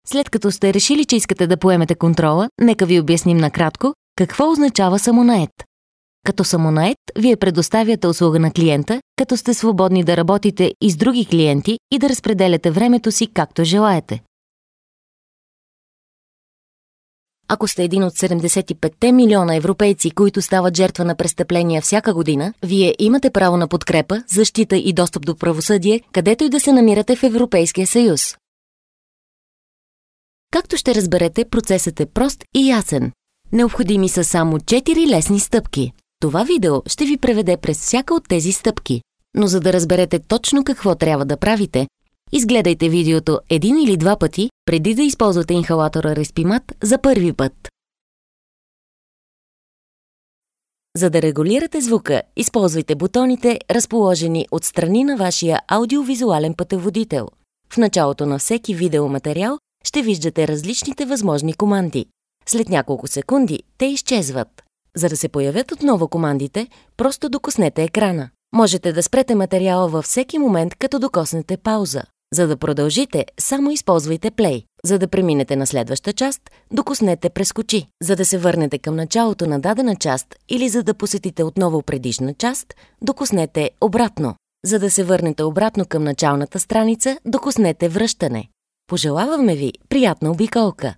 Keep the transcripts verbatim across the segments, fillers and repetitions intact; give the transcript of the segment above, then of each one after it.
След като сте решили, че искате да поемете контрола, нека ви обясним накратко какво означава самонает. Като самонает, вие предоставяте услуга на клиента, като сте свободни да работите и с други клиенти и да разпределяте времето си както желаете. Ако сте един от седемдесет и пет милиона европейци, които стават жертва на престъпления всяка година, вие имате право на подкрепа, защита и достъп до правосъдие, където и да се намирате в Европейския съюз. Както ще разберете, процесът е прост и ясен. Необходими са само четири лесни стъпки. Това видео ще ви преведе през всяка от тези стъпки. Но за да разберете точно какво трябва да правите, изгледайте видеото един или два пъти, преди да използвате инхалатора Respimat за първи път. За да регулирате звука, използвайте бутоните, разположени отстрани на вашия аудиовизуален пътеводител. В началото на всеки видеоматериал ще виждате различните възможни команди. След няколко секунди те изчезват. За да се появят отново командите, просто докоснете екрана. Можете да спрете материала във всеки момент, като докоснете пауза. За да продължите, само използвайте play. За да преминете на следваща част, докоснете прескочи. За да се върнете към началото на дадена част или за да посетите отново предишна част, докоснете обратно. За да се върнете обратно към началната страница, докоснете връщане. Пожелаваме ви приятна обиколка!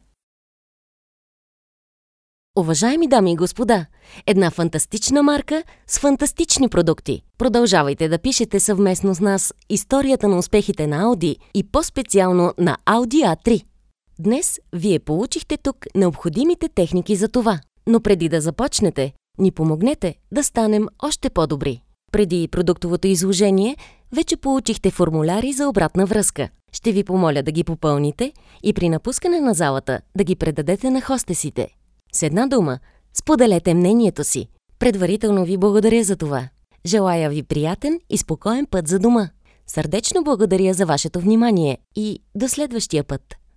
Уважаеми дами и господа, една фантастична марка с фантастични продукти. Продължавайте да пишете съвместно с нас историята на успехите на Audi и по-специално на Audi а три. Днес вие получихте тук необходимите техники за това, но преди да започнете, ни помогнете да станем още по-добри. Преди продуктовото изложение вече получихте формуляри за обратна връзка. Ще ви помоля да ги попълните и при напускане на залата да ги предадете на хостесите. С една дума, споделете мнението си. Предварително ви благодаря за това. Желая ви приятен и спокоен път за дома. Сърдечно благодаря за вашето внимание и до следващия път.